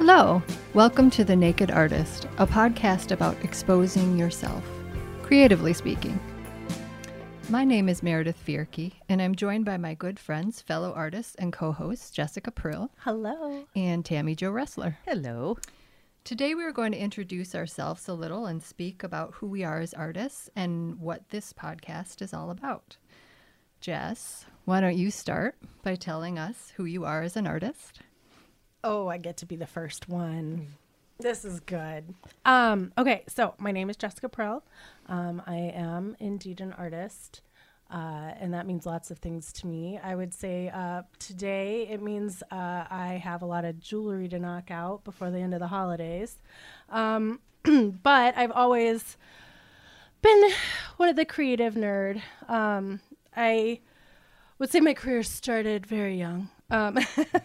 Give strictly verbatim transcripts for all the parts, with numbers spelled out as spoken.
Hello, welcome to The Naked Artist, a podcast about exposing yourself, creatively speaking. My name is Meredith Fierke, and I'm joined by my good friends, fellow artists and co-hosts Jessica Prill. Hello. And Tammy Jo Ressler. Hello. Today we are going to introduce ourselves a little and speak about who we are as artists and what this podcast is all about. Jess, why don't you start by telling us who you are as an artist? Oh, I get to be the first one. This is good. Um, okay, so my name is Jessica Prill. Um, I am indeed an artist, uh, and that means lots of things to me. I would say uh, today it means uh, I have a lot of jewelry to knock out before the end of the holidays. Um, but I've always been one of the creative nerd. Um, I would say my career started very young. Um,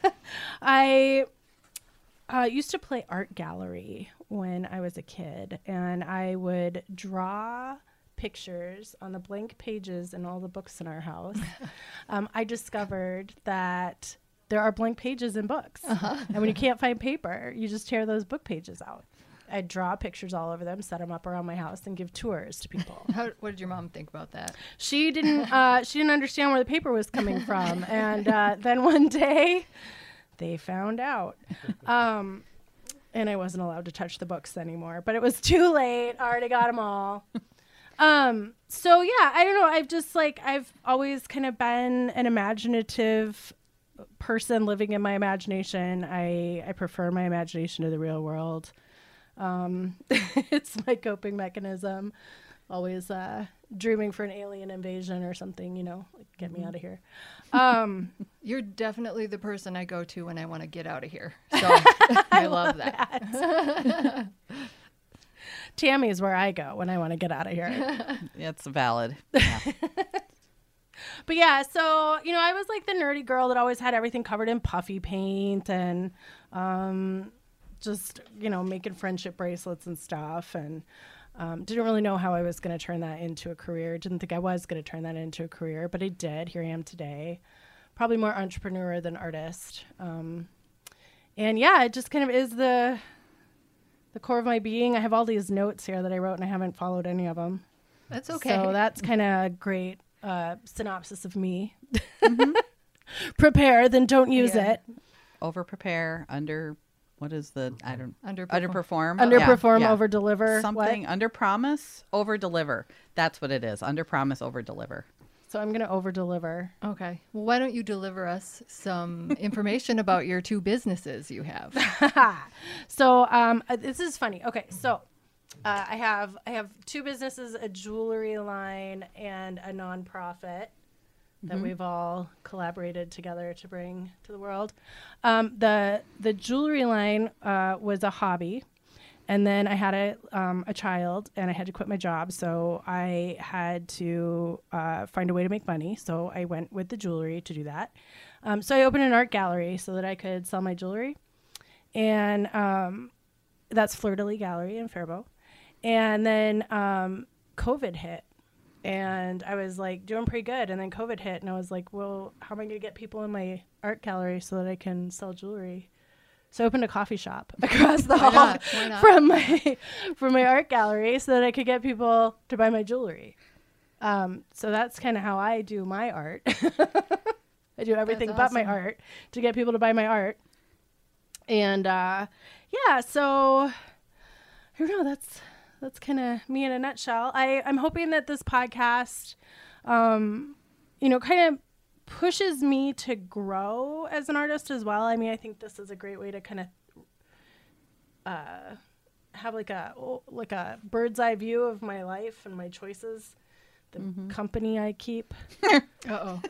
I uh, used to play art gallery when I was a kid, and I would draw pictures on the blank pages in all the books in our house. um, I discovered that there are blank pages in books, uh-huh. and when you can't find paper, you just tear those book pages out. I'd draw pictures all over them, set them up around my house, and give tours to people. How, what did your mom think about that? She didn't. Uh, she didn't understand where the paper was coming from, and uh, then one day, they found out, um, and I wasn't allowed to touch the books anymore. But it was too late. I already got them all. Um, so yeah, I don't know. I've just like I've always kind of been an imaginative person living in my imagination. I I prefer my imagination to the real world. Um, it's my coping mechanism. Always uh, dreaming for an alien invasion or something, you know, like get me out of here. Um, You're definitely the person I go to when I want to get out of here. So I, I love that. that. Tammy is where I go when I want to get out of here. It's valid. Yeah. But yeah, so, you know, I was like the nerdy girl that always had everything covered in puffy paint and, um, just, you know, making friendship bracelets and stuff, and um, didn't really know how I was going to turn that into a career. Didn't think I was going to turn that into a career, but I did. Here I am today. Probably more entrepreneur than artist. Um, and yeah, it just kind of is the the core of my being. I have all these notes here that I wrote, and I haven't followed any of them. That's okay. So that's kind of a great uh, synopsis of me. Mm-hmm. Prepare, then don't use yeah. it. Over prepare, under... What is the, I don't, underperform, underperform, underperform, yeah, yeah. over deliver. Something, what? under promise, over deliver. That's what it is. Under promise, over deliver. So I'm going to over deliver. Okay. Well, why don't you deliver us some information about your two businesses you have? So um, uh, this is funny. Okay. So uh, I have, I have two businesses, a jewelry line and a nonprofit that mm-hmm. we've all collaborated together to bring to the world. Um, the the jewelry line uh, was a hobby, and then I had a um, a child, and I had to quit my job, so I had to uh, find a way to make money. So I went with the jewelry to do that. Um, so I opened an art gallery so that I could sell my jewelry, and um, that's Fleur de Lis Gallery in Faribault. And then um, COVID hit. And I was like doing pretty good. And then COVID hit. And I was like, well, how am I going to get people in my art gallery so that I can sell jewelry? So I opened a coffee shop across the hall not? Why not? from my from my art gallery so that I could get people to buy my jewelry. Um, so that's kind of how I do my art. I do everything That's but awesome. my art to get people to buy my art. And uh, yeah, so I don't know. That's... That's kind of me in a nutshell. I, I'm hoping that this podcast, um, you know, kind of pushes me to grow as an artist as well. I mean, I think this is a great way to kind of uh, have like a like a bird's eye view of my life and my choices, the mm-hmm. company I keep. Uh-oh.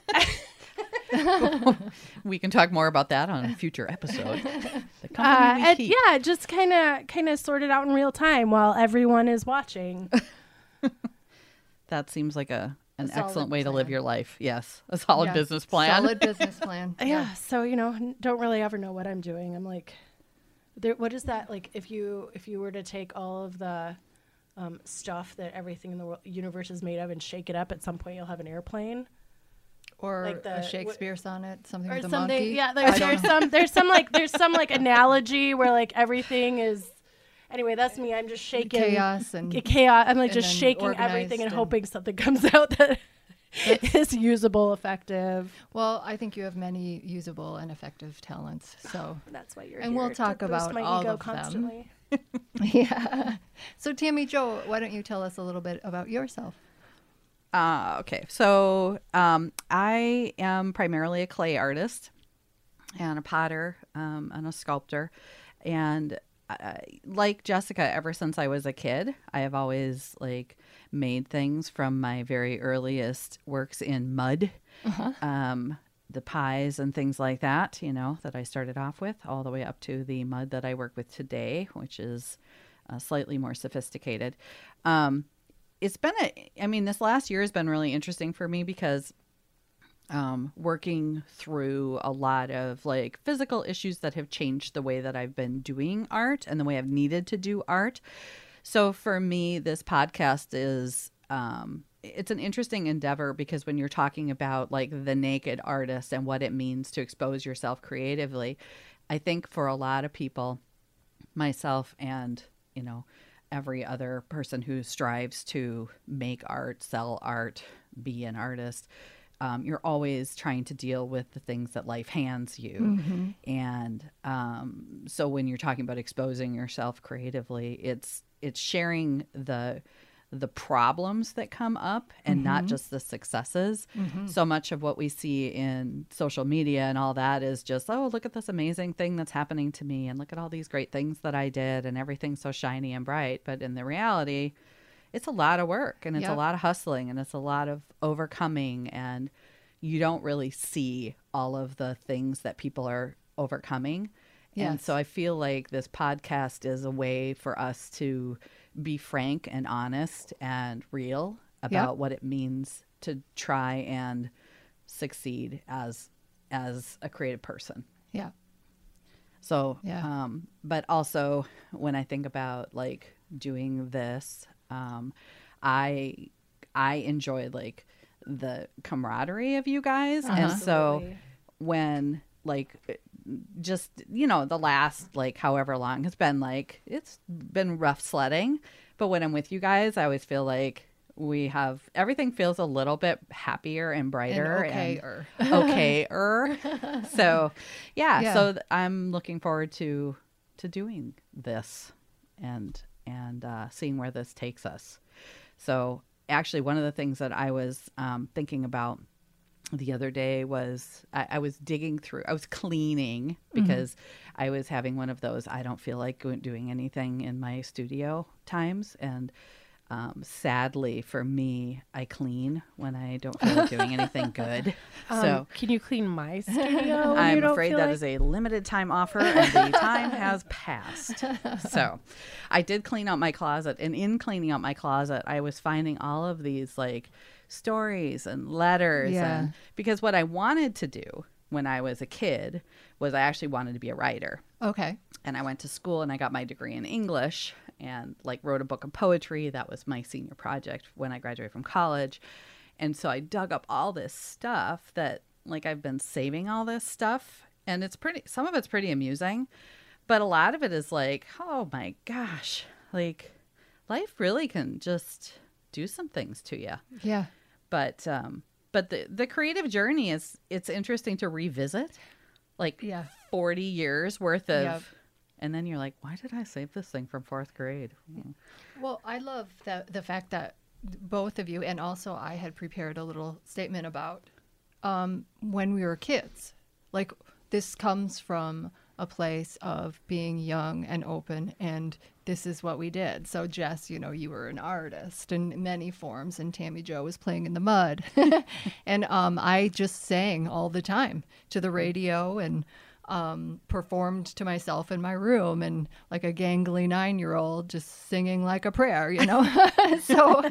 We can talk more about that on a future episode. The company Uh, we and keep. yeah, just kind of kind of sort it out in real time while everyone is watching. That seems like a an A solid excellent way plan. to live your life. Yes, a solid Yeah. business plan. Solid business plan. Yeah. yeah. So, you know, n- don't really ever know what I'm doing. I'm like, there, what is that? Like if you, if you were to take all of the um, stuff that everything in the world, universe is made of and shake it up, at some point you'll have an airplane. Or like the a Shakespeare sonnet, something or with a something. monkey. Yeah, there's, there's some there's some like there's some like analogy where like everything is. Anyway, that's me. I'm just shaking chaos and chaos. I'm like and just then shaking everything and, organized hoping something comes out that is usable, effective. Well, I think you have many usable and effective talents. So That's why you're and here. we'll talk to about boost my all ego of constantly. them. Yeah. So Tammy Jo, why don't you tell us a little bit about yourself? Uh, okay, so um, I am primarily a clay artist and a potter um, and a sculptor. And uh, like Jessica, ever since I was a kid, I have always like made things from my very earliest works in mud, Uh-huh. um, the pies and things like that, you know, that I started off with, all the way up to the mud that I work with today, which is uh, slightly more sophisticated. Um, It's been a, I mean, this last year has been really interesting for me because um, working through a lot of like physical issues that have changed the way that I've been doing art and the way I've needed to do art. So for me, this podcast is, um, it's an interesting endeavor because when you're talking about like the naked artist and what it means to expose yourself creatively, I think for a lot of people, myself and, you know, every other person who strives to make art, sell art, be an artist, um, you're always trying to deal with the things that life hands you. Mm-hmm. And um, so when you're talking about exposing yourself creatively, it's it's sharing the the problems that come up and Mm-hmm. not just the successes. Mm-hmm. So much of what we see in social media and all that is just, oh, look at this amazing thing that's happening to me and look at all these great things that I did and everything's so shiny and bright. But in the reality, it's a lot of work and it's Yep. a lot of hustling and it's a lot of overcoming, and you don't really see all of the things that people are overcoming. And Yes. so I feel like this podcast is a way for us to be frank and honest and real about Yep. what it means to try and succeed as as a creative person. Yeah. So, Yeah. um, but also when I think about like doing this, um, I I enjoy like the camaraderie of you guys, Uh-huh. and so Absolutely. when like just you know the last like however long it's been, like it's been rough sledding, but when I'm with you guys, I always feel like we have everything feels a little bit happier and brighter And and okay-er. okay-er. So yeah, Yeah. so th- I'm looking forward to to doing this and and uh, seeing where this takes us. So actually, one of the things that I was um, thinking about the other day was I, I was digging through, I was cleaning because I was having one of those I don't feel like go- doing anything in my studio times. And um, sadly for me, I clean when I don't feel like doing anything good. Um, So can you clean my studio? when you I'm don't afraid feel that like- is a limited time offer and the time has passed. So I did clean out my closet, and in cleaning out my closet, I was finding all of these like stories and letters. Yeah. And because what I wanted to do when I was a kid was I actually wanted to be a writer. Okay. And I went to school and I got my degree in English and like wrote a book of poetry. That was my senior project when I graduated from college. And so I dug up all this stuff that like I've been saving all this stuff, and it's pretty, some of it's pretty amusing, but a lot of it is like, oh my gosh, like life really can just do some things to you. Yeah. But, um, but the, the creative journey is, it's interesting to revisit like Yeah. forty years worth of, Yep. and then you're like, why did I save this thing from fourth grade? Hmm. Well, I love the the fact that both of you, and also I had prepared a little statement about um, when we were kids. Like, this comes from a place of being young and open, and this is what we did. So, Jess, you know, you were an artist in many forms, and Tammy Jo was playing in the mud. And um, I just sang all the time to the radio and um, performed to myself in my room, and like a gangly nine-year-old just singing like a prayer, you know? so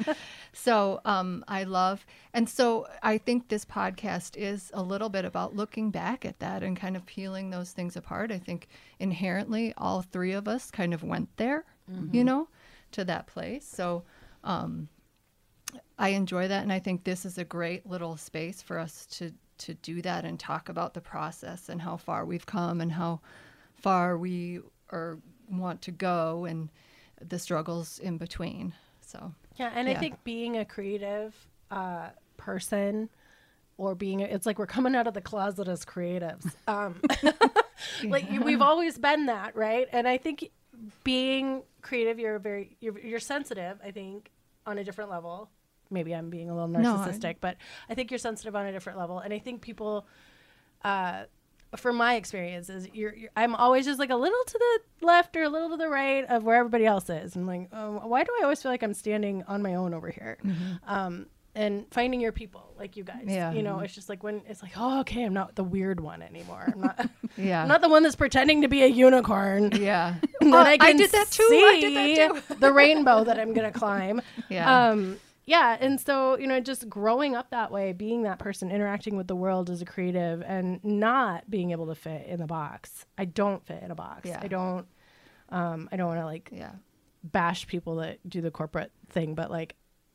so um, I love, and so I think this podcast is a little bit about looking back at that and kind of peeling those things apart. I think inherently all three of us kind of went there, you know, to that place. So um, I enjoy that. And I think this is a great little space for us to, to do that and talk about the process and how far we've come and how far we are want to go and the struggles in between. So, yeah. And yeah. I think being a creative uh, person or being, a, it's like we're coming out of the closet as creatives. Um, like yeah. we've always been that, right? And I think being creative, you're very, you're, you're sensitive, I think, on a different level. Maybe I'm being a little narcissistic, no, but I think you're sensitive on a different level. And I think people, uh, from my experiences, you're, you're, I'm always just like a little to the left or a little to the right of where everybody else is. I'm like, oh, why do I always feel like I'm standing on my own over here? Mm-hmm. Um, and finding your people, like you guys, yeah. you know, mm-hmm. it's just like when it's like, oh, okay, I'm not the weird one anymore. I'm not, yeah. I'm not the one that's pretending to be a unicorn. Yeah. And then uh, I can I did that too. see I did that too. the rainbow that I'm going to climb. Yeah. Um, yeah. And so, you know, just growing up that way, being that person, interacting with the world as a creative and not being able to fit in the box. I don't fit in a box. Yeah. I don't, um, I don't want to like yeah. bash people that do the corporate thing, but like,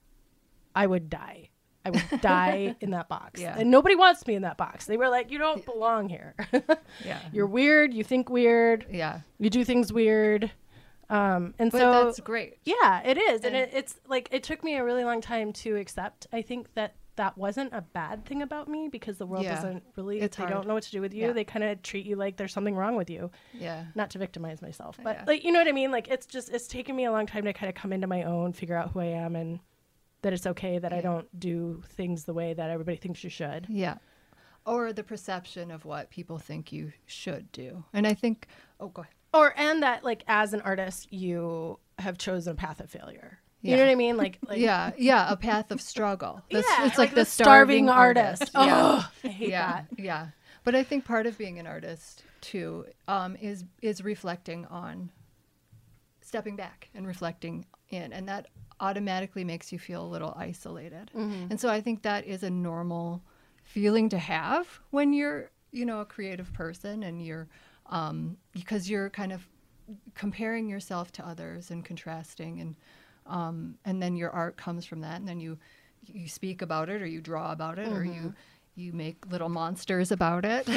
I would die. I would die in that box. Yeah. And nobody wants me in that box. They were like, you don't belong here. Yeah. You're weird. You think weird. Yeah. You do things weird. Um, and but so that's great. Yeah, it is. And, and it, it's like, it took me a really long time to accept. I think that that wasn't a bad thing about me because the world yeah. doesn't really, it's they hard. don't know what to do with you. Yeah. They kind of treat you like there's something wrong with you. Yeah. Not to victimize myself, but yeah. like, you know what I mean? Like, it's just, it's taken me a long time to kind of come into my own, figure out who I am and that it's okay that yeah. I don't do things the way that everybody thinks you should. Yeah. Or the perception of what people think you should do. And I think, oh, go ahead. Or, and that like, as an artist, you have chosen a path of failure. Yeah. You know what I mean? Like, like yeah, yeah, a path of struggle. The, yeah, it's like, like the, the starving, starving artist. artist. Oh, yeah. I hate yeah, that. Yeah. But I think part of being an artist too um, is is reflecting on stepping back and reflecting in, and that automatically makes you feel a little isolated. Mm-hmm. And so I think that is a normal feeling to have when you're, you know, a creative person and you're, um, because you're kind of comparing yourself to others and contrasting, and um, and then your art comes from that, and then you you speak about it or you draw about it, mm-hmm. or you you make little monsters about it.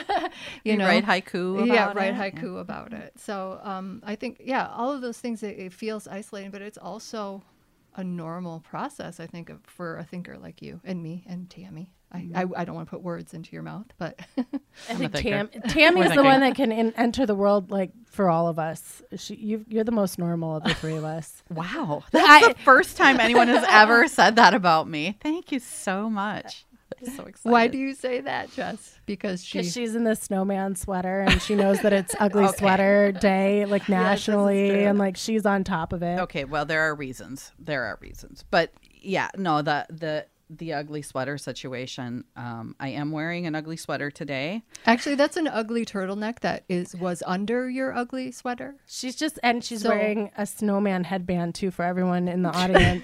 you, you know, write haiku about yeah, it. write haiku yeah. about it. So um, I think, yeah, all of those things, it, it feels isolating, but it's also a normal process, I think, of, for a thinker like you and me and Tammy. I, I, I don't want to put words into your mouth, but I think Tam, Tammy's the one that can in, enter the world, like, for all of us. She, you, you're the most normal of the three of us. Wow. That's I, the first time anyone has ever said that about me. Thank you so much. I'm so excited. Why do you say that, Jess? Because she... she's in the snowman sweater and she knows that it's ugly okay. sweater day, like, nationally, yes, and, like, she's on top of it. Okay, well, there are reasons. There are reasons. But, yeah, no, the... the the ugly sweater situation. Um, I am wearing an ugly sweater today. Actually, that's an ugly turtleneck that is was under your ugly sweater. She's just, and she's so, wearing a snowman headband too for everyone in the audience.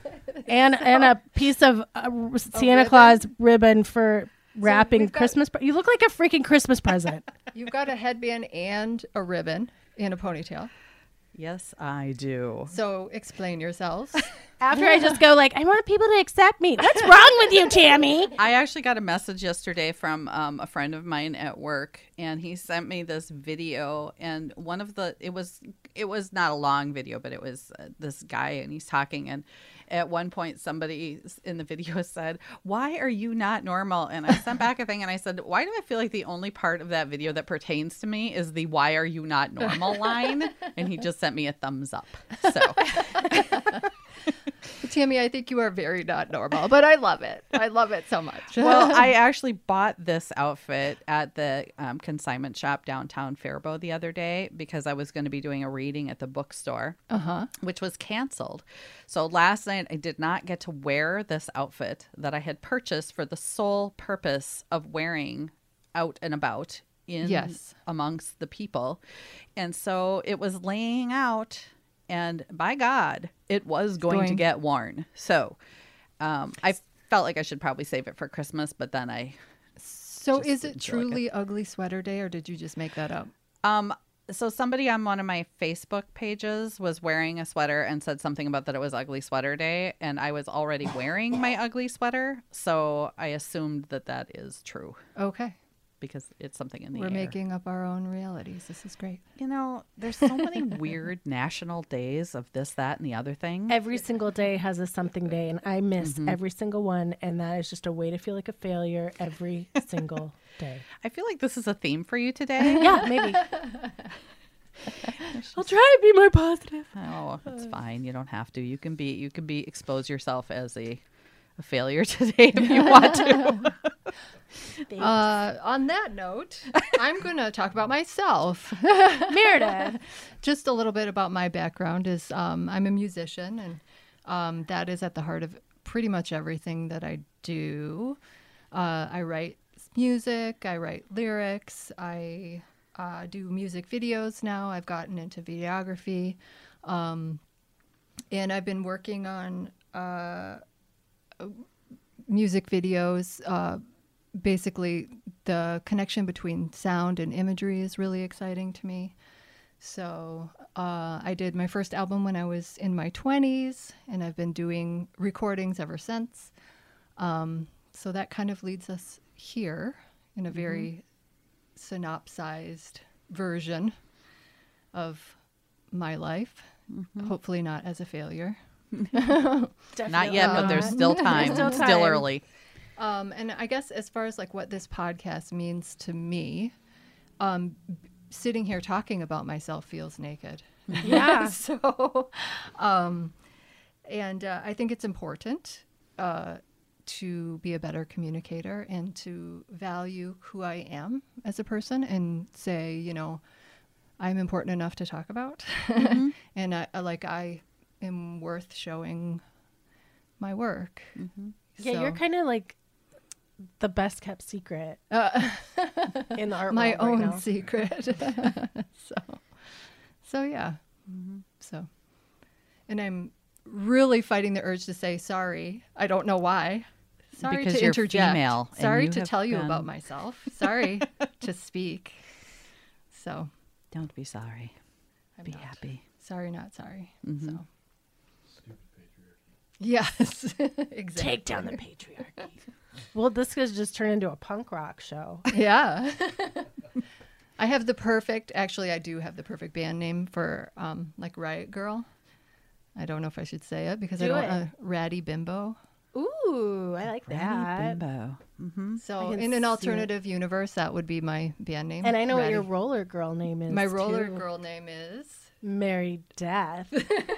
and so, and a piece of uh, Santa ribbon? Claus ribbon for wrapping so Christmas. Got, you look like a freaking Christmas present. You've got a headband and a ribbon and a ponytail. Yes, I do. So explain yourselves. After I just go like, I want people to accept me. What's wrong with you, Tammy? I actually got a message yesterday from um, a friend of mine at work, and he sent me this video. And one of the, it was, it was not a long video, but it was uh, this guy, and he's talking. And at one point, somebody in the video said, "Why are you not normal?" And I sent back a thing, and I said, "Why do I feel like the only part of that video that pertains to me is the 'Why are you not normal?' line?" And he just sent me a thumbs up. So. Tammy, I think you are very not normal, but I love it. I love it so much. Well, I actually bought this outfit at the um, consignment shop downtown Faribault the other day because I was going to be doing a reading at the bookstore, uh-huh. which was canceled. So last night I did not get to wear this outfit that I had purchased for the sole purpose of wearing out and about in yes. amongst the people. And so it was laying out. And by God, it was going, going. to get worn. So um, I felt like I should probably save it for Christmas, but then I. So is it truly like it. Ugly Sweater Day, or did you just make that up? Um, so somebody on one of my Facebook pages was wearing a sweater and said something about that it was Ugly Sweater Day, and I was already wearing my ugly sweater, so I assumed that that is true Okay. because it's something in the We're air. making up our own realities. This is great. You know, there's so many weird national days of this, that, and the other thing. Every single day has a something day, and I miss Mm-hmm. every single one, and that is just a way to feel like a failure every single day. I feel like this is a theme for you today. Yeah, maybe. I'll try to be more positive. Oh, it's fine. You don't have to. You can be. You can be. Expose yourself as a, a failure today if you want to. Uh, on that note, I'm going to talk about myself. Meredith. Just a little bit about my background is um, I'm a musician, and um, that is at the heart of pretty much everything that I do. Uh, I write music, I write lyrics, I uh, do music videos now. I've gotten into videography, um, and I've been working on uh, music videos. Uh, basically, the connection between sound and imagery is really exciting to me. So uh, I did my first album when I was in my twenties, and I've been doing recordings ever since. Um, so that kind of leads us here in a very synopsized version of my life. Hopefully not as a failure. Not yet, but there's not. still time. Still It's still time. early. Um, and I guess as far as like what this podcast means to me, um, b- sitting here talking about myself feels naked. Yeah. so, um, and uh, I think it's important uh, to be a better communicator and to value who I am as a person and say, you know, I'm important enough to talk about, Mm-hmm. and I, I like I am worth showing my work. Mm-hmm. Yeah, So- you're kind of like the best kept secret Uh, in the art my world right own now. secret. so, so yeah. Mm-hmm. So, and I'm really fighting the urge to say sorry. I don't know why. Sorry Because to you're interject. female and Sorry you to have tell you been- about myself. Sorry to speak. So, Don't be sorry. I'm Be not. happy. Sorry, not sorry. Mhm. So. Yes, exactly. Take down the patriarchy. Well, this could just turn into a punk rock show. Yeah. I have the perfect, actually, I do have the perfect band name for um, like Riot Girl. I don't know if I should say it because I Do don't, it. uh, Ratty Bimbo. Ooh, I like Ratty that. Bimbo. Mm-hmm. So I can in an see it. alternative universe, that would be my band name. And I know what Ratty. your roller girl name is. My roller too. girl name is. Mary Death.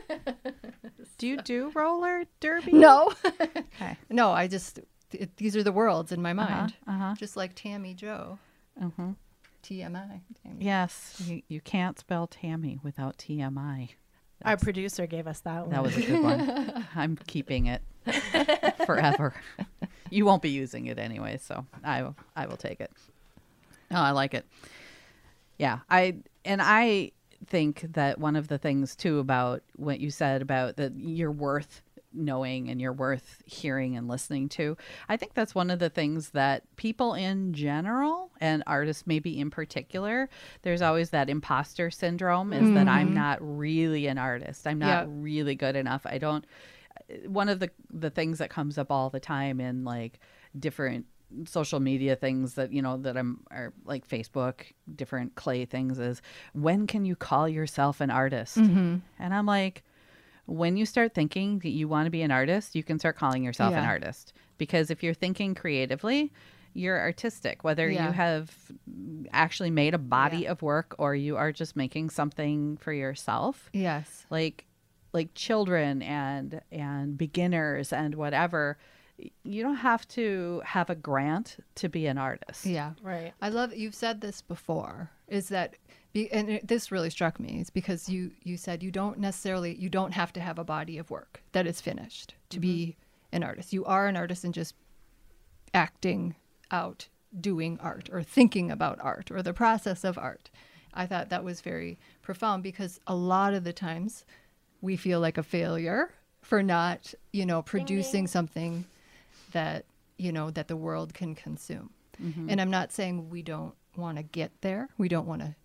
Do you do roller derby? No. Okay. No, I just, it, these are the worlds in my mind. Uh-huh. Just like Tammy Joe. Uh-huh. T M I. Tammy. Yes. You, you can't spell Tammy without T M I. Our producer gave us that one. That was a good one. I'm keeping it forever. You won't be using it anyway, so I will, I will take it. Oh, I like it. Yeah, I and I think that one of the things too about what you said about that you're worth knowing and you're worth hearing and listening to. I think that's one of the things that people in general and artists maybe in particular, there's always that imposter syndrome is that I'm not really an artist. I'm not Yeah. really good enough. I don't one of the the things that comes up all the time in like different social media things that you know that I'm are like Facebook, different clay things is when can you call yourself an artist? Mm-hmm. And I'm like, when you start thinking that you want to be an artist, you can start calling yourself an Yeah. artist, because if you're thinking creatively, you're artistic, whether Yeah. you have actually made a body Yeah. of work or you are just making something for yourself. Yes. Like like children and and beginners and whatever, you don't have to have a grant to be an artist. Yeah. Right. I love you've said this before is that be, and it, this really struck me is because you you said you don't necessarily you don't have to have a body of work that is finished to be an artist. You are an artist in just acting out doing art or thinking about art or the process of art. I thought that was very profound because a lot of the times we feel like a failure for not, you know, producing something that, you know, that the world can consume. And I'm not saying we don't want to get there. We don't want to,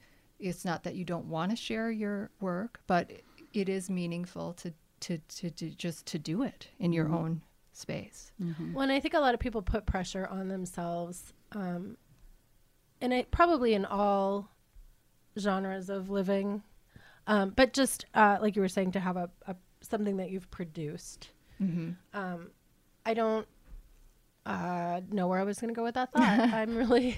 it's not that you don't want to share your work, but it is meaningful to to to, to just to do it in your mm-hmm. own space. Mm-hmm. Well, and I think a lot of people put pressure on themselves, um, and it probably in all genres of living, um, but just uh, like you were saying, to have a, a something that you've produced. Mm-hmm. Um, I don't uh, know where I was going to go with that thought. I'm really.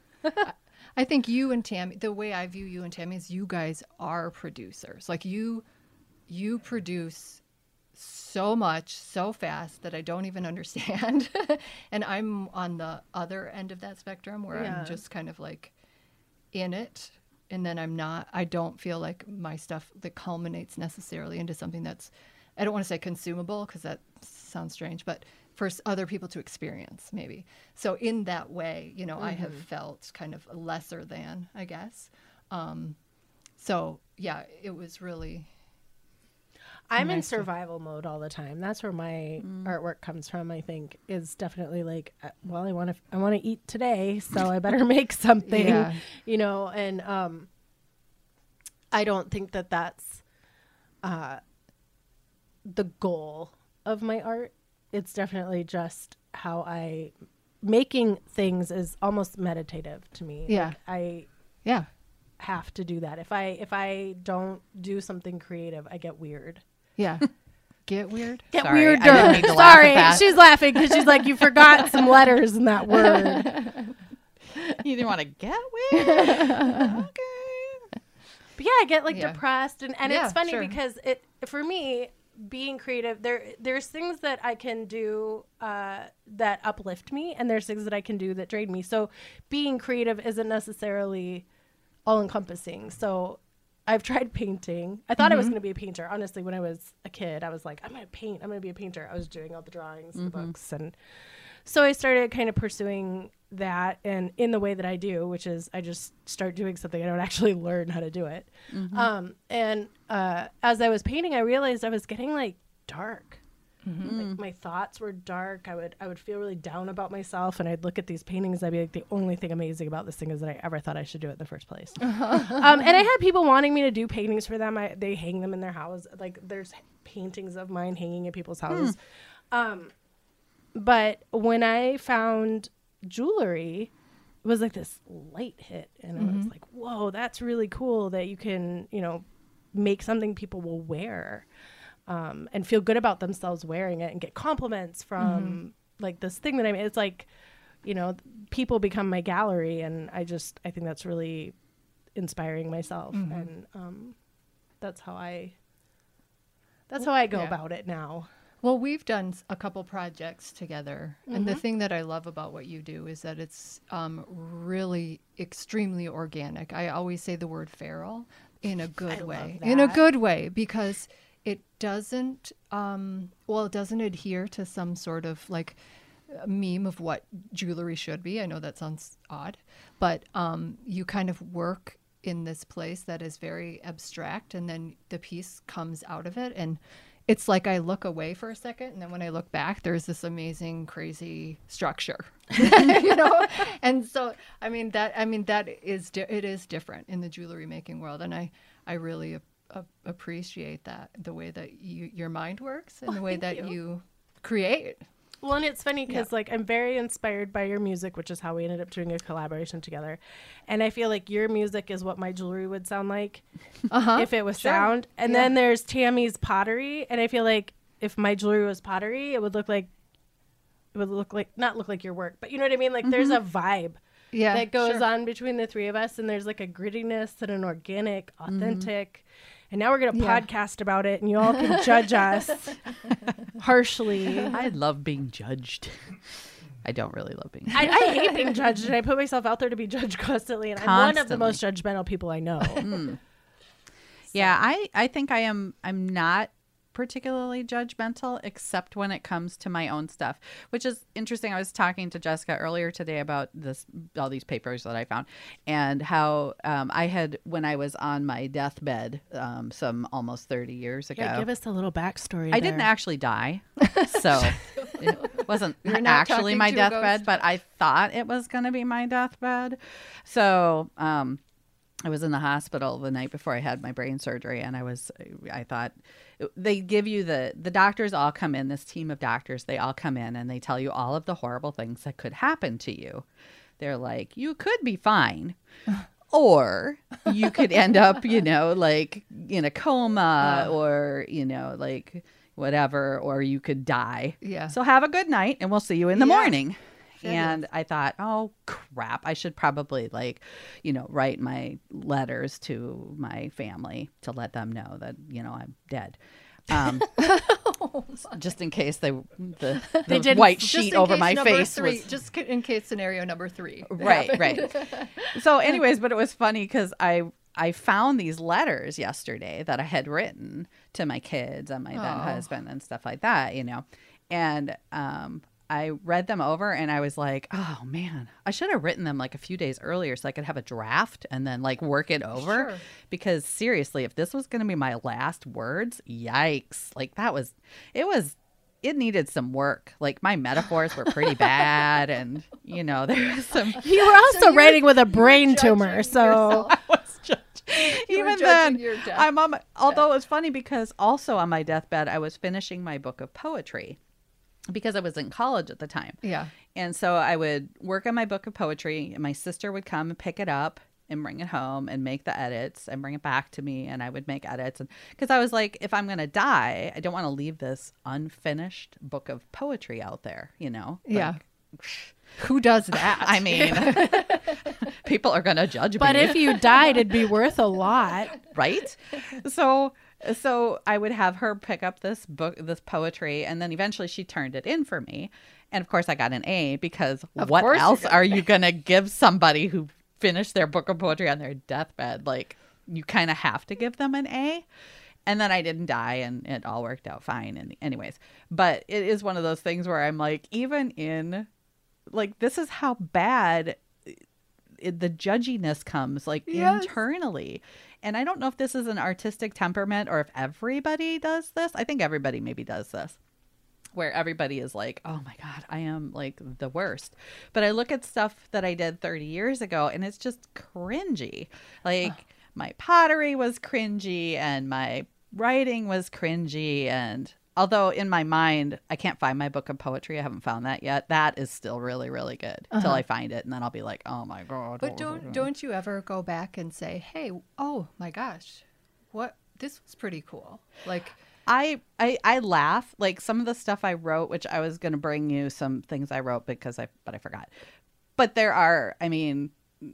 I think you and Tammy, the way I view you and Tammy is you guys are producers. Like you, you produce so much so fast that I don't even understand. And I'm on the other end of that spectrum where yeah. I'm just kind of like in it. And then I'm not, I don't feel like my stuff that culminates necessarily into something that's, I don't want to say consumable because that sounds strange, but for other people to experience maybe. So in that way, you know, mm-hmm. I have felt kind of lesser than, I guess. Um, so yeah, it was really. I'm nice in survival to... mode all the time. That's where my mm. artwork comes from. I think is definitely like, uh, well, I want to, I want to eat today, so I better make something, yeah. you know. And um, I don't think that that's uh, the goal of my art. It's definitely just how I making things is almost meditative to me. Yeah, like I yeah have to do that. If I if I don't do something creative, I get weird. Yeah. Get weird? Get Sorry, weirder. I didn't mean to laugh Sorry. at that. She's laughing because she's like, you forgot some letters in that word. You didn't want to get weird? Okay. But yeah, I get like yeah. depressed. And, and yeah, it's funny sure. because it for me, being creative, there there's things that I can do uh, that uplift me. And there's things that I can do that drain me. So being creative isn't necessarily all encompassing. So I've tried painting. I thought mm-hmm. I was going to be a painter. Honestly, when I was a kid, I was like, I'm going to paint. I'm going to be a painter. I was doing all the drawings, mm-hmm. the books. And so I started kind of pursuing that and in the way that I do, which is I just start doing something. I don't actually learn how to do it. Mm-hmm. Um, and uh, as I was painting, I realized I was getting like dark. Mm-hmm. Like my thoughts were dark. I would I would feel really down about myself, and I'd look at these paintings. I'd be like, the only thing amazing about this thing is that I ever thought I should do it in the first place. um, and I had people wanting me to do paintings for them. I, they hang them in their house. Like there's paintings of mine hanging in people's houses. Hmm. Um, but when I found jewelry, it was like this light hit, and mm-hmm. I was like, whoa, that's really cool that you can, you know, make something people will wear. Um, and feel good about themselves wearing it and get compliments from mm-hmm. like this thing that I made. It's like, you know, people become my gallery, and I just, I think that's really inspiring myself. Mm-hmm. And um, that's how I, that's how I go yeah. about it now. Well, we've done a couple projects together. Mm-hmm. And the thing that I love about what you do is that it's um, really extremely organic. I always say the word feral in a good I way, love that. in a good way, because it doesn't, um, well, it doesn't adhere to some sort of like meme of what jewelry should be. I know that sounds odd, but um, you kind of work in this place that is very abstract, and then the piece comes out of it. And it's like I look away for a second, and then when I look back, there's this amazing, crazy structure, you know? And so, I mean, that, I mean, that is, di- it is different in the jewelry making world. And I, I really Uh, appreciate that, the way that you, your mind works and oh, the way that you. you create. Well, and it's funny because yeah. like I'm very inspired by your music, which is how we ended up doing a collaboration together. And I feel like your music is what my jewelry would sound like uh-huh. if it was sure. sound. And yeah. then there's Tammy's pottery, and I feel like if my jewelry was pottery, it would look like it would look like not look like your work, but you know what I mean? Like mm-hmm. there's a vibe yeah, that goes sure. on between the three of us, and there's like a grittiness and an organic, authentic. Mm-hmm. And now we're going to yeah. podcast about it, and you all can judge us harshly. I love being judged. I don't really love being judged. I, I hate being judged, and I put myself out there to be judged constantly. And constantly. I'm one of the most judgmental people I know. Mm. So. Yeah, I, I think I am. I'm not particularly judgmental, except when it comes to my own stuff, which is interesting. I was talking to Jessica earlier today about this, all these papers that I found, and how um, I had, when I was on my deathbed um, some almost thirty years ago. Yeah, give us a little backstory. I there. didn't actually die, so it wasn't actually my deathbed, but I thought it was going to be my deathbed. So, um, I was in the hospital the night before I had my brain surgery, and I was, I thought, they give you the, the doctors all come in, this team of doctors, they all come in and they tell you all of the horrible things that could happen to you. They're like, you could be fine, or you could end up, you know, like in a coma, uh, or, you know, like whatever, or you could die. Yeah. So have a good night, and we'll see you in the yeah. morning. That and is. I thought, oh, crap, I should probably, like, you know, write my letters to my family to let them know that, you know, I'm dead. Um, oh, just in case they, the, They the didn't- white Just sheet in over case my number face three, was... just c- in case scenario number three. Right, right. So anyways, but it was funny because I... I found these letters yesterday that I had written to my kids and my then Oh. husband and stuff like that, you know, and um, I read them over and I was like, oh man, I should have written them like a few days earlier so I could have a draft and then like work it over. Sure. Because seriously, if this was going to be my last words, yikes. Like that was, it was, it needed some work. Like my metaphors were pretty bad and, you know, there was some. You were also So you're- writing with a brain judging umor, so yourself. I was judging. You were Even judging then, your death. I'm on my, although it was funny because also on my deathbed, I was finishing my book of poetry because I was in college at the time. Yeah. And so I would work on my book of poetry and my sister would come and pick it up and bring it home and make the edits and bring it back to me. And I would make edits. And because I was like, if I'm going to die, I don't want to leave this unfinished book of poetry out there, you know? Yeah. Like, Who does that? I mean, people are going to judge but me. if you died, it'd be worth a lot. Right? So so I would have her pick up this book, this poetry, and then eventually she turned it in for me. And of course I got an A because Of what course you else got are an you going to give somebody who finished their book of poetry on their deathbed? Like you kind of have to give them an A. And then I didn't die and it all worked out fine. And anyways, but it is one of those things where I'm like, even in like, this is how bad it, the judginess comes like Yes. internally. And I don't know if this is an artistic temperament or if everybody does this. I think everybody maybe does this, where everybody is like, oh my God, I am like the worst. But I look at stuff that I did thirty years ago and it's just cringy. Like oh. my pottery was cringy and my writing was cringy. And although in my mind, I can't find my book of poetry. I haven't found that yet. That is still really, really good Uh-huh. until I find it. And then I'll be like, oh my God. But don't don't you ever go back and say, hey, oh my gosh, what this was pretty cool. Like I, I I laugh like some of the stuff I wrote, which I was going to bring you some things I wrote because I but I forgot. But there are, I mean,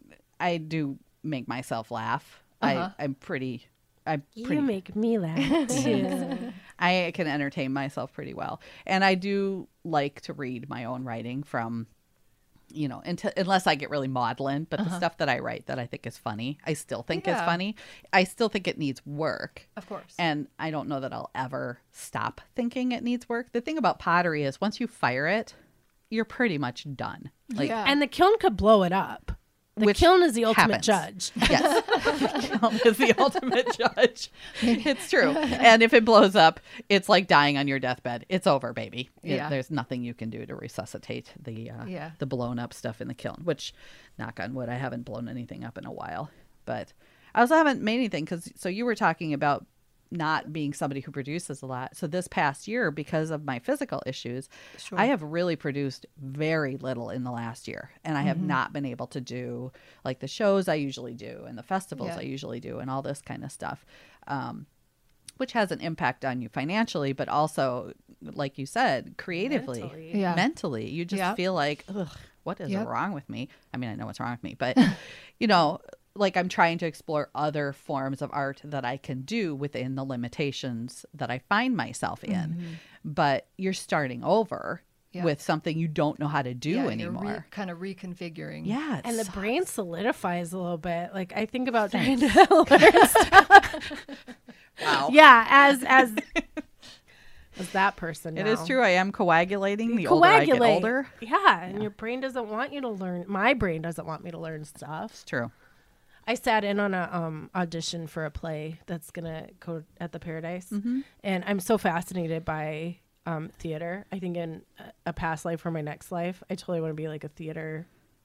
I do make myself laugh. Uh-huh. I I'm pretty I'm pretty You make me laugh too. I can entertain myself pretty well. And I do like to read my own writing from, you know, until, unless I get really maudlin. But Uh-huh. the stuff that I write that I think is funny, I still think Yeah. is funny. I still think it needs work. of course. And I don't know that I'll ever stop thinking it needs work. The thing about pottery is once you fire it, you're pretty much done. Like, Yeah. And the kiln could blow it up. The Which kiln is the ultimate happens. judge. yes, the kiln is the ultimate judge. It's true. And if it blows up, it's like dying on your deathbed. It's over, baby. It- Yeah. There's nothing you can do to resuscitate the uh, Yeah. the blown up stuff in the kiln, which, knock on wood, I haven't blown anything up in a while. But I also haven't made anything because, so you were talking about not being somebody who produces a lot. So this past year, because of my physical issues, Sure. I have really produced very little in the last year. And I have Mm-hmm. not been able to do like the shows I usually do and the festivals Yeah. I usually do and all this kind of stuff, um, which has an impact on you financially, but also, like you said, creatively, Mentally. Yeah. mentally. You just Yep. feel like, ugh, what is Yep. wrong with me? I mean, I know what's wrong with me, but, you know, like I'm trying to explore other forms of art that I can do within the limitations that I find myself in. Mm-hmm. But you're starting over Yeah. with something you don't know how to do yeah, You're anymore. re- kind of reconfiguring. yeah. it And the sucks. brain solidifies a little bit. Like I think about trying to learn stuff. Wow. Yeah, as as as that person. It now. is true. I am coagulating the You older I get coagulate. older. Yeah, and your brain doesn't want you to learn. My brain doesn't want me to learn stuff. It's true. I sat in on a um, audition for a play that's gonna go at the Paradise, Mm-hmm. and I'm so fascinated by um, theater. I think in a- a past life or my next life, I totally want to be like a theater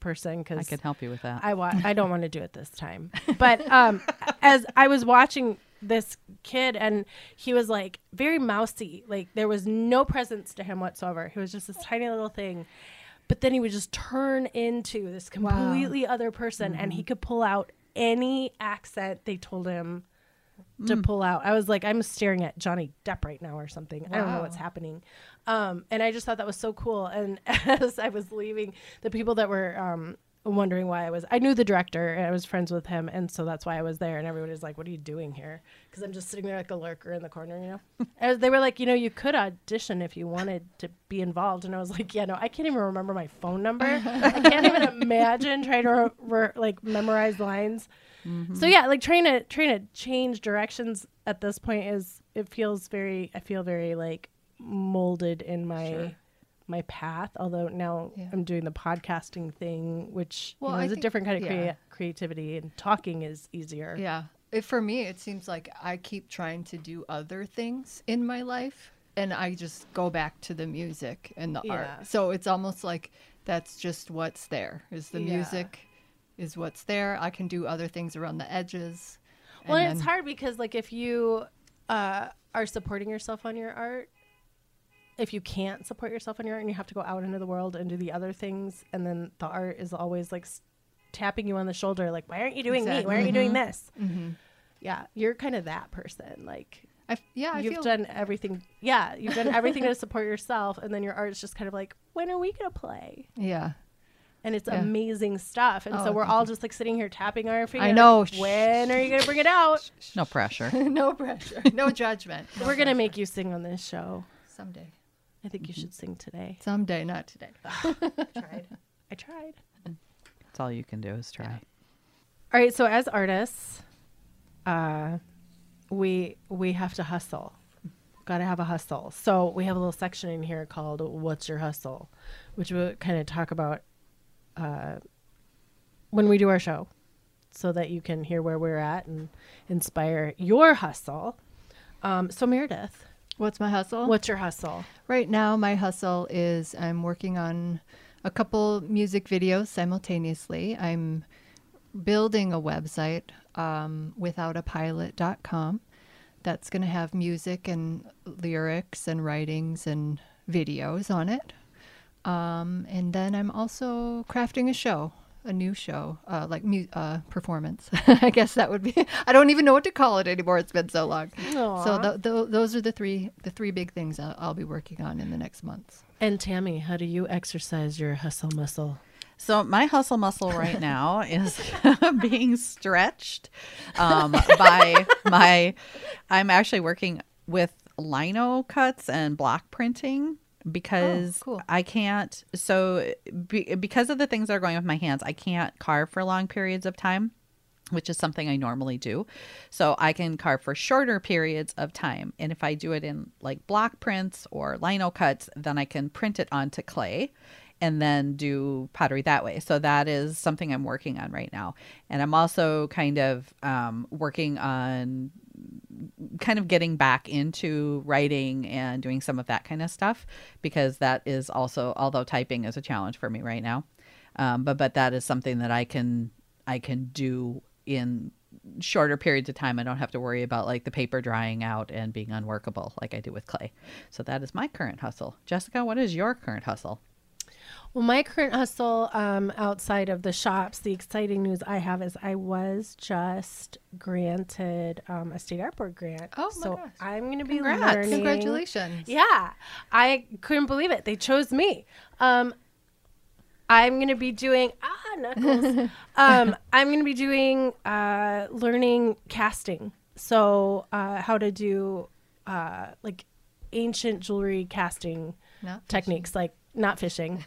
person I because can help you with that. I wa- I don't want to do it this time. But um, as I was watching this kid, and he was like very mousy, like there was no presence to him whatsoever. He was just this tiny little thing. But then he would just turn into this completely wow. other person, mm-hmm. and he could pull out any accent they told him mm. to pull out. I was like, I'm staring at Johnny Depp right now or something. Wow. I don't know what's happening. Um, and I just thought that was so cool. And as I was leaving, the people that were um, wondering why I was, I knew the director and I was friends with him. And so that's why I was there. And everybody was like, what are you doing here? Because I'm just sitting there like a lurker in the corner, you know? And they were like, you know, you could audition if you wanted to be involved. And I was like, yeah, no, I can't even remember my phone number. I can't even imagine trying to re- re- like memorize lines. Mm-hmm. So yeah, like trying to trying to change directions at this point is, it feels very, I feel very like molded in my sure. my path. Although now yeah. I'm doing the podcasting thing, which well, you know, is think, a different kind of crea- yeah. creativity, and talking is easier. Yeah. It, for me, it seems like I keep trying to do other things in my life, and I just go back to the music and the yeah. art. So it's almost like that's just what's there. Is the yeah. music is what's there. I can do other things around the edges. Well, and it's hard because like if you uh, are supporting yourself on your art, if you can't support yourself on your art and you have to go out into the world and do the other things, and then the art is always like s- tapping you on the shoulder, like, why aren't you doing exactly. me? Why aren't mm-hmm. you doing this? Mm-hmm. Yeah, you're kind of that person. Like, I f- yeah, you've I feel done everything. Yeah, you've done everything to support yourself, and then your art is just kind of like, when are we gonna play? Yeah. And it's yeah. amazing stuff. And oh, so we're all just like sitting here tapping our fingers. I know. When are you going to bring it out? No pressure. no pressure. No judgment. No we're going to make you sing on this show. Someday. I think you should sing today. Someday, not today. I tried. I tried. That's all you can do is try. Yeah. All right. So as artists, uh, we we have to hustle. Got to have a hustle. So we have a little section in here called "What's Your Hustle," which will kind of talk about uh, when we do our show, so that you can hear where we're at and inspire your hustle. Um, so Meredith, what's my hustle? What's your hustle? Right now, my hustle is I'm working on a couple music videos simultaneously. I'm building a website, um, without a pilot dot com. That's going to have music and lyrics and writings and videos on it. Um, and then I'm also crafting a show, a new show, uh, like mu- uh, performance. I guess that would be. I don't even know what to call it anymore. It's been so long. Aww. So th- th- those are the three the three big things I'll, I'll be working on in the next months. And Tammy, how do you exercise your hustle muscle? So my hustle muscle right now is being stretched um, by my. I'm actually working with lino cuts and block printing. Because oh, cool. I can't, so be, because of the things that are going with my hands, I can't carve for long periods of time, which is something I normally do. So I can carve for shorter periods of time. And if I do it in like block prints or lino cuts, then I can print it onto clay and then do pottery that way. So that is something I'm working on right now. And I'm also kind of um, working on kind of getting back into writing and doing some of that kind of stuff, because that is also, although typing is a challenge for me right now. Um, but, but that is something that I can, I can do in shorter periods of time. I don't have to worry about like the paper drying out and being unworkable like I do with clay. So that is my current hustle. Jessica, what is your current hustle? Well, my current hustle um, outside of the shops, the exciting news I have is I was just granted um, a state art board grant. Oh, my so gosh. I'm going to be Congrats. learning. Congratulations. Yeah. I couldn't believe it. They chose me. Um, I'm going to be doing, ah, knuckles. um, I'm going to be doing, uh, learning casting. So uh, how to do uh, like ancient jewelry casting Not techniques, fishing. like not fishing.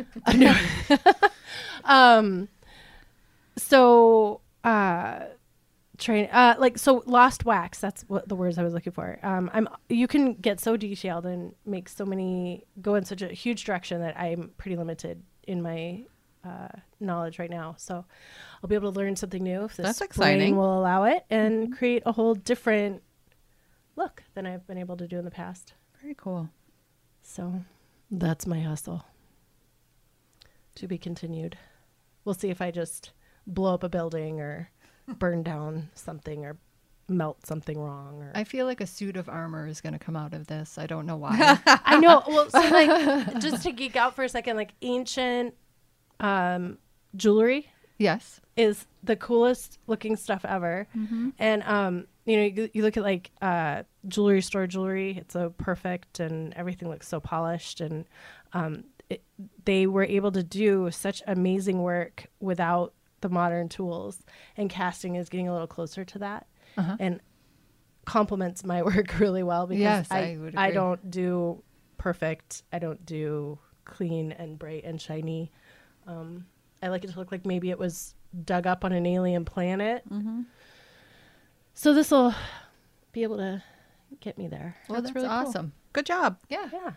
um, so, uh, train, uh, like, so lost wax, that's what the words I was looking for. Um, I'm, you can get so detailed and make so many, go in such a huge direction that I'm pretty limited in my, uh, knowledge right now. So I'll be able to learn something new if this brain will allow it, and mm-hmm. create a whole different look than I've been able to do in the past. Very cool. So that's my hustle. To be continued. we'll see if I just blow up a building or burn down something or melt something wrong. Or I feel like a suit of armor is going to come out of this. I don't know why. I know. Well, so like just to geek out for a second, like ancient um, jewelry Yes. is the coolest looking stuff ever. Mm-hmm. And, um, you know, you, you look at like uh, jewelry store jewelry, it's so perfect and everything looks so polished. And um, it, they were able to do such amazing work without the modern tools. And casting is getting a little closer to that. Uh-huh. And complements my work really well because Yes, I, I would I agree. don't do perfect. I don't do clean and bright and shiny. Um, I like it to look like maybe it was dug up on an alien planet. Mm-hmm. So this will be able to get me there. Well, That's that's, really cool. awesome. Good job. Yeah. Yeah.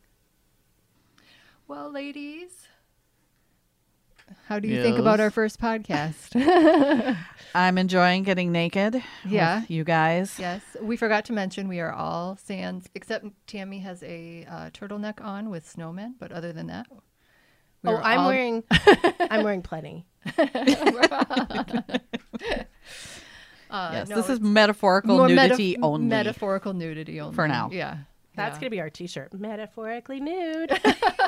Well, ladies, how do you think Yes. about our first podcast? I'm enjoying getting naked. Yeah. with you guys. Yes, we forgot to mention we are all sans, except Tammy has a uh, turtleneck on with snowmen. But other than that, we Oh, are I'm all- wearing. I'm wearing plenty. Uh, Yes, no, this is it's metaphorical more meta- nudity only. Metaphorical nudity only For now. Yeah, That's yeah. gonna be our T-shirt. Metaphorically nude.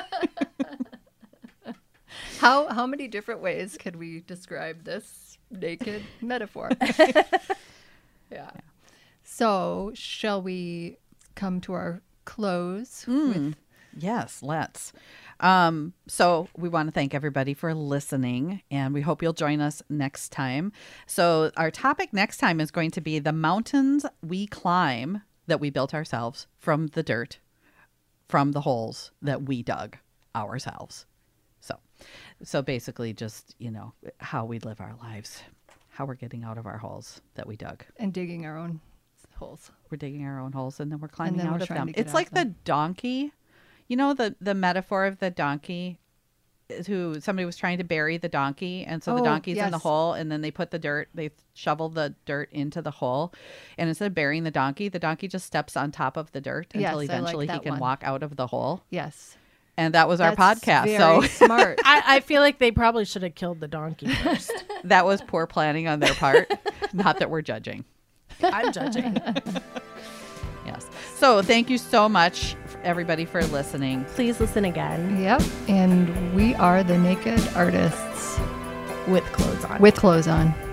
How how many different ways could we describe this naked metaphor? Yeah. So, shall we come to our close Mm. with Yes, let's. Um, so we want to thank everybody for listening, and we hope you'll join us next time. So our topic next time is going to be the mountains we climb that we built ourselves from the dirt, from the holes that we dug ourselves. So, so basically just, you know, how we live our lives, how we're getting out of our holes that we dug. and digging our own holes. We're digging our own holes and then we're climbing then out we're of trying them. to get It's out like of the them. donkey, you know, the, the metaphor of the donkey is who somebody was trying to bury the donkey. And so the Oh, donkey's in the yes. hole and then they put the dirt, they shovel the dirt into the hole. And instead of burying the donkey, the donkey just steps on top of the dirt Yes, until I like eventually he that can one. walk out of the hole. Yes. And that was our That's podcast. Very So smart. I, I feel like they probably should have killed the donkey first. that was poor planning on their part. Not that we're judging. I'm judging. Yes. So thank you so much, everybody, for listening. Please listen again Yep. And we are the Naked Artists with clothes on. with clothes on.